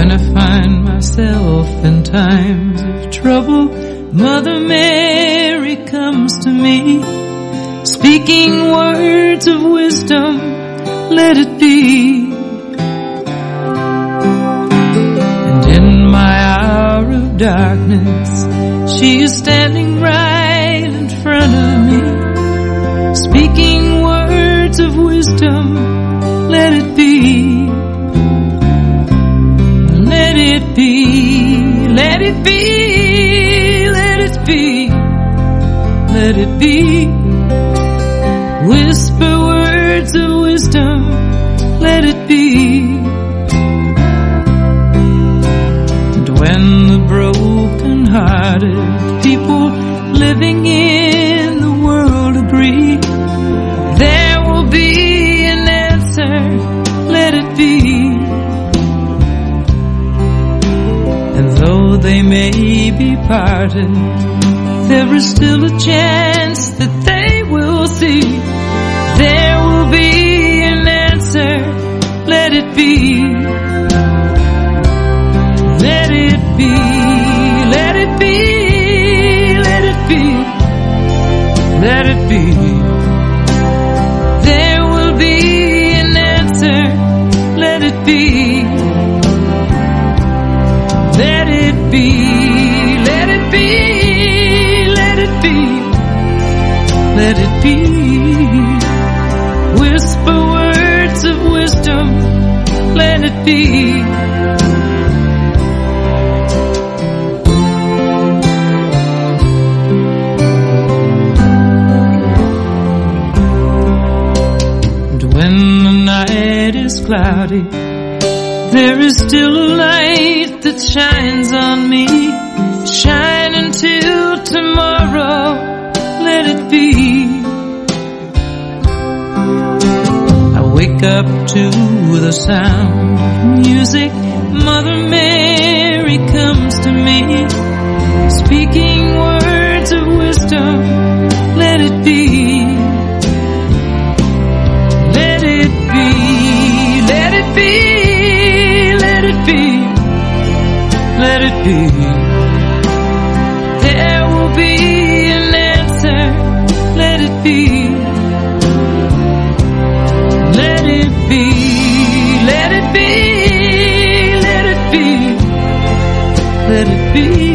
When I find myself in times of trouble, Mother Mary comes to me, speaking words of wisdom, let it be. And in my hour of darkness, she is standing right in front of me, speaking words of wisdom, let it be. Let it be, let it be, let it be, let it be. Whisper words of wisdom, let it be. And when the broken-hearted people living in the world agree, there will be an answer, let it be. And though they may be parted, there is still a chance that they will see. There will be an answer, let it be. Let it be, let it be, let it be, let it be. There will be an answer, let it be. Let it be, let it be, let it be, let it be. Whisper words of wisdom, let it be. And when the night is cloudy, there is still a light that shines on me. Shine until tomorrow, let it be. I wake up to the sound of music. Mother Mary comes to me, speaking words of wisdom, let it be. Let it be, let it be, let it be, let it be. There will be an answer, let it be. Let it be, let it be, let it be, let it be.